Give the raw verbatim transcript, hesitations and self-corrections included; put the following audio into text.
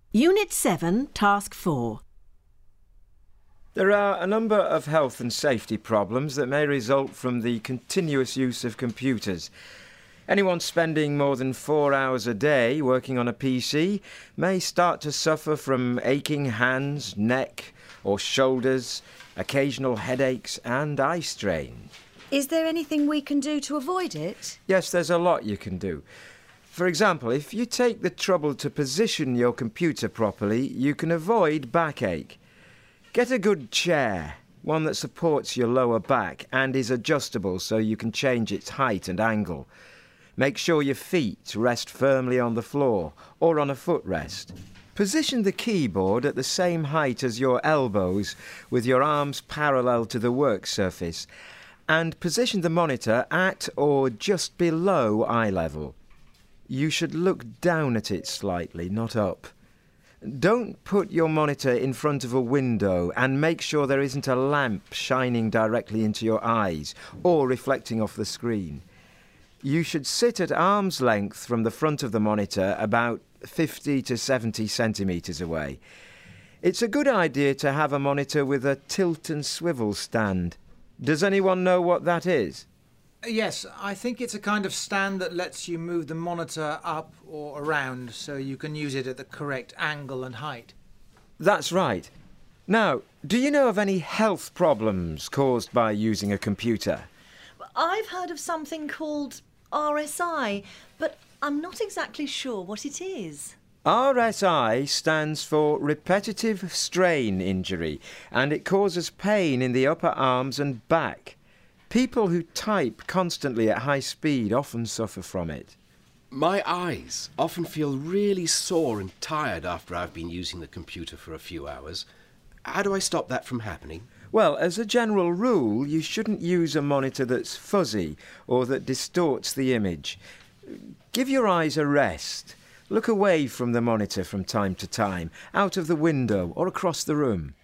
Unit seven, Task four. There are a number of health and safety problems that may result from the continuous use of computers. Anyone spending more than four hours a day working on a P C may start to suffer from aching hands, neck or shoulders, occasional headaches and eye strain. Is there anything we can do to avoid it? Yes, there's a lot you can do. For example, if you take the trouble to position your computer properly, you can avoid backache. Get a good chair, one that supports your lower back and is adjustable so you can change its height and angle. Make sure your feet rest firmly on the floor or on a footrest. Position the keyboard at the same height as your elbows with your arms parallel to the work surface, and position the monitor at or just below eye level. You should look down at it slightly, not up. Don't put your monitor in front of a window and make sure there isn't a lamp shining directly into your eyes or reflecting off the screen. You should sit at arm's length from the front of the monitor, about fifty to seventy centimetres away. It's a good idea to have a monitor with a tilt and swivel stand. Does anyone know what that is? Yes, I think it's a kind of stand that lets you move the monitor up or around so you can use it at the correct angle and height. That's right. Now, do you know of any health problems caused by using a computer? I've heard of something called R S I, but I'm not exactly sure what it is. R S I stands for repetitive strain injury, and it causes pain in the upper arms and back. People who type constantly at high speed often suffer from it. My eyes often feel really sore and tired after I've been using the computer for a few hours. How do I stop that from happening? Well, as a general rule, you shouldn't use a monitor that's fuzzy or that distorts the image. Give your eyes a rest. Look away from the monitor from time to time, out of the window or across the room.